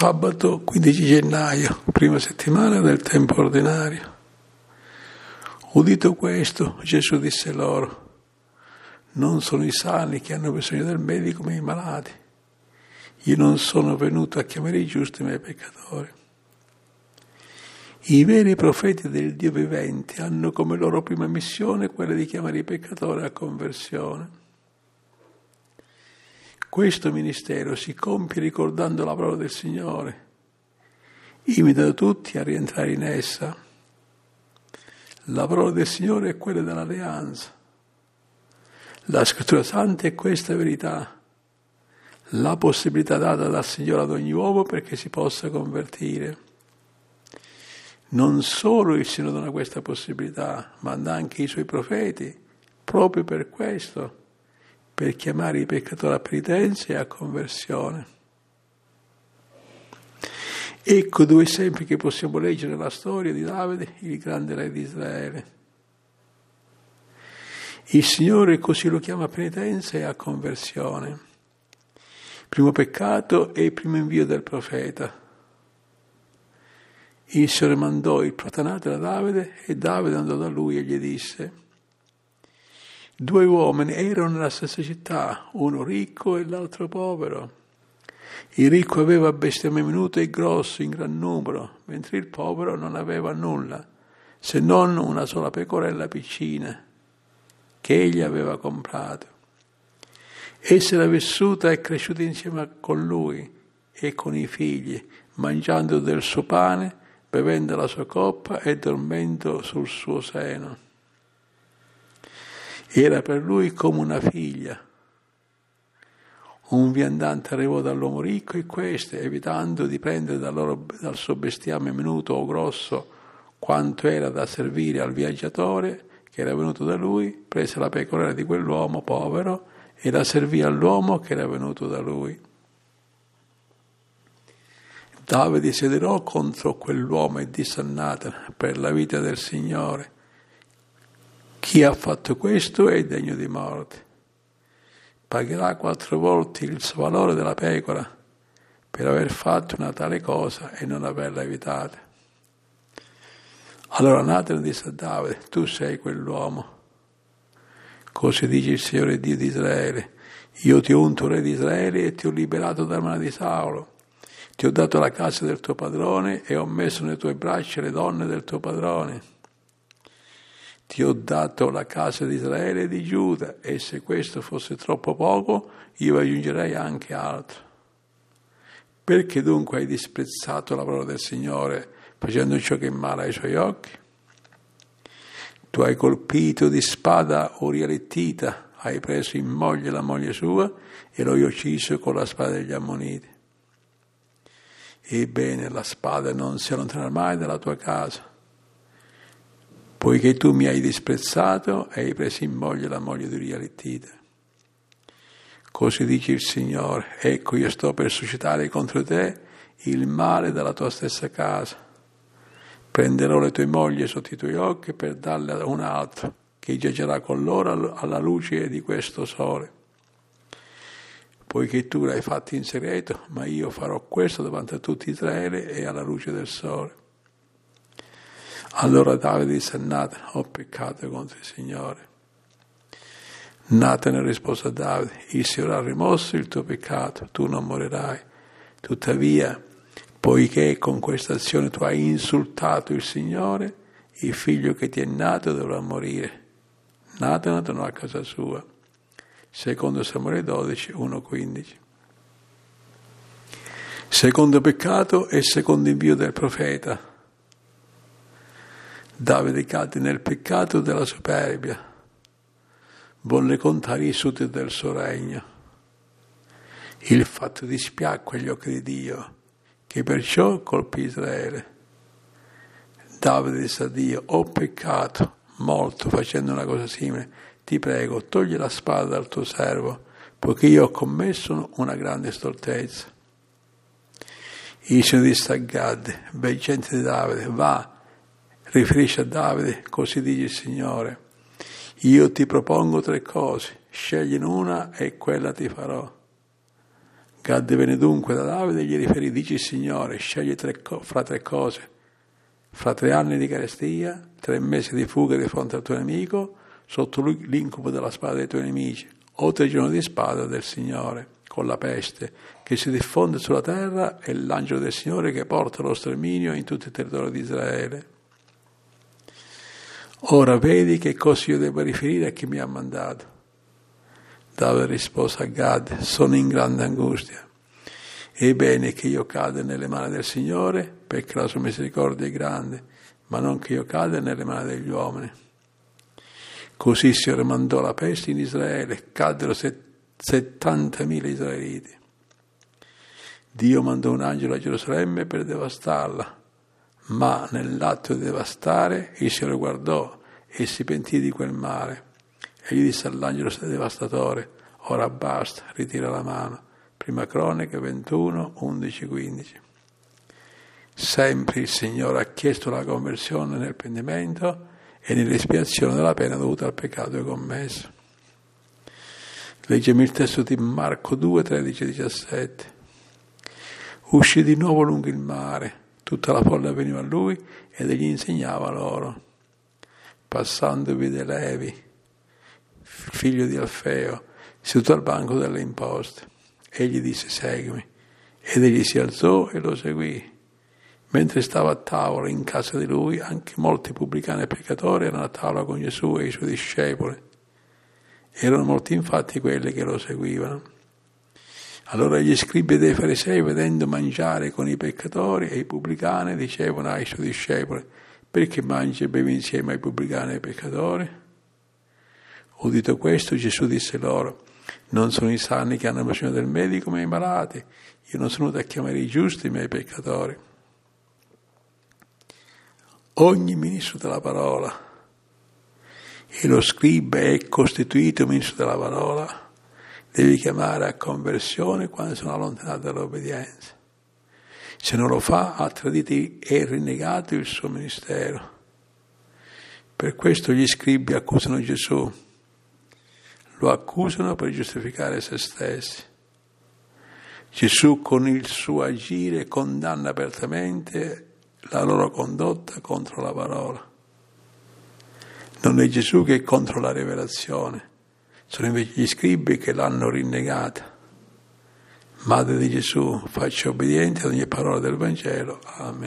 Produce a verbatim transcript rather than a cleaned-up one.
Sabato quindici gennaio, prima settimana del tempo ordinario. Udito questo, Gesù disse loro: non sono i sani che hanno bisogno del medico, ma i malati. Io non sono venuto a chiamare i giusti, ma i peccatori. I veri profeti del Dio vivente hanno come loro prima missione quella di chiamare i peccatori a conversione. Questo ministero si compie ricordando la parola del Signore, invitando tutti a rientrare in essa. La parola del Signore è quella dell'alleanza. La Scrittura Santa è questa verità, la possibilità data dal Signore ad ogni uomo perché si possa convertire. Non solo il Signore dona questa possibilità, ma anche i Suoi profeti, proprio per questo, per chiamare i peccatori a penitenza e a conversione. Ecco due esempi che possiamo leggere nella storia di Davide, il grande re di Israele. Il Signore così lo chiama a penitenza e a conversione. Il primo peccato è il primo invio del profeta. Il Signore mandò il protanate da Davide e Davide andò da lui e gli disse: due uomini erano nella stessa città, uno ricco e l'altro povero. Il ricco aveva bestiame minuto e grosso in gran numero, mentre il povero non aveva nulla, se non una sola pecorella piccina, che egli aveva comprato. Essa era vissuta e cresciuta insieme con lui e con i figli, mangiando del suo pane, bevendo la sua coppa e dormendo sul suo seno. Era per lui come una figlia. Un viandante arrivò dall'uomo ricco e questo, evitando di prendere dal, loro, dal suo bestiame minuto o grosso quanto era da servire al viaggiatore che era venuto da lui, prese la pecorella di quell'uomo povero e la servì all'uomo che era venuto da lui. Davide si adirò contro quell'uomo e disse a Nathan: per la vita del Signore, chi ha fatto questo è degno di morte. Pagherà quattro volte il valore della pecora per aver fatto una tale cosa e non averla evitata. Allora Nathan disse a Davide: tu sei quell'uomo. Così dice il Signore Dio di Israele: io ti ho unto re di Israele e ti ho liberato dalla mano di Saulo. Ti ho dato la casa del tuo padrone e ho messo nelle tue braccia le donne del tuo padrone. Ti ho dato la casa di Israele e di Giuda, e se questo fosse troppo poco, io aggiungerei anche altro. Perché dunque hai disprezzato la parola del Signore, facendo ciò che è male ai suoi occhi? Tu hai colpito di spada Uria l'Ittita, hai preso in moglie la moglie sua e lo hai ucciso con la spada degli Ammoniti. Ebbene, la spada non si allontanerà mai dalla tua casa, poiché tu mi hai disprezzato e hai preso in moglie la moglie di Uria l'Ittita. Così dice il Signore: ecco, io sto per suscitare contro te il male dalla tua stessa casa. Prenderò le tue mogli sotto i tuoi occhi per darle a un altro, che giacerà con loro alla luce di questo sole. Poiché tu l'hai fatto in segreto, ma io farò questo davanti a tutto Israele e alla luce del sole. Allora Davide disse a Nathan: ho peccato contro il Signore. Nathan rispose a Davide: il Signore ha rimosso il tuo peccato, tu non morirai. Tuttavia, poiché con questa azione tu hai insultato il Signore, il figlio che ti è nato dovrà morire. Nathan tornò a casa sua. Secondo Samuele dodici, uno quindici. Secondo peccato e secondo invio del profeta. Davide cadde nel peccato della superbia, volle contare i sudditi del suo regno. Il fatto dispiacque agli occhi di Dio, che perciò colpì Israele. Davide disse a Dio: ho peccato molto facendo una cosa simile, ti prego, togli la spada dal tuo servo, poiché io ho commesso una grande stoltezza. Il Signore disse a Gad: veggente di Davide, va, riferisce a Davide, così dice il Signore: io ti propongo tre cose, scegli una e quella ti farò. Gad venne dunque da Davide e gli riferì: dice il Signore, scegli tre co- fra tre cose, fra tre anni di carestia, tre mesi di fuga di fronte al tuo nemico, sotto lui l'incubo della spada dei tuoi nemici, o tre giorni di spada del Signore, con la peste, che si diffonde sulla terra, e l'angelo del Signore che porta lo sterminio in tutto il territorio di Israele. Ora vedi che cosa io devo riferire a chi mi ha mandato. Davide rispose a Gad: sono in grande angustia. È bene che io cada nelle mani del Signore, perché la sua misericordia è grande, ma non che io cada nelle mani degli uomini. Così il Signore mandò la peste in Israele, caddero settantamila israeliti. Dio mandò un angelo a Gerusalemme per devastarla, ma nell'atto di devastare il Signore guardò e si pentì di quel male. E gli disse all'angelo devastatore: ora basta, ritira la mano. Prima Cronache ventuno, undici, quindici. Sempre il Signore ha chiesto la conversione nel pentimento e nell'espiazione della pena dovuta al peccato commesso. Leggiamo il testo di Marco due, tredici, diciassette. Uscì di nuovo lungo il mare, tutta la folla veniva a lui ed egli insegnava loro. Passando vide Levi, figlio di Alfeo, seduto al banco delle imposte. Egli disse: seguimi. Ed egli si alzò e lo seguì. Mentre stava a tavola in casa di lui, anche molti pubblicani e peccatori erano a tavola con Gesù e i suoi discepoli. Erano molti infatti quelli che lo seguivano. Allora gli scribi dei farisei, vedendo mangiare con i peccatori e i pubblicani, dicevano ai suoi discepoli: perché mangi e bevi insieme ai pubblicani e ai peccatori? Udito questo, Gesù disse loro: non sono i sani che hanno bisogno del medico, ma i malati. Io non sono venuto a chiamare i giusti, ma i peccatori. Ogni ministro della parola, e lo scriba è costituito ministro della parola, devi chiamare a conversione quando sono allontanato dall'obbedienza. Se non lo fa, ha tradito e rinnegato il suo ministero. Per questo gli scribi accusano Gesù. Lo accusano per giustificare se stessi. Gesù con il suo agire condanna apertamente la loro condotta contro la parola. Non è Gesù che è contro la rivelazione, sono invece gli scribi che l'hanno rinnegata. Madre di Gesù, faccia obbediente ad ogni parola del Vangelo. Amen.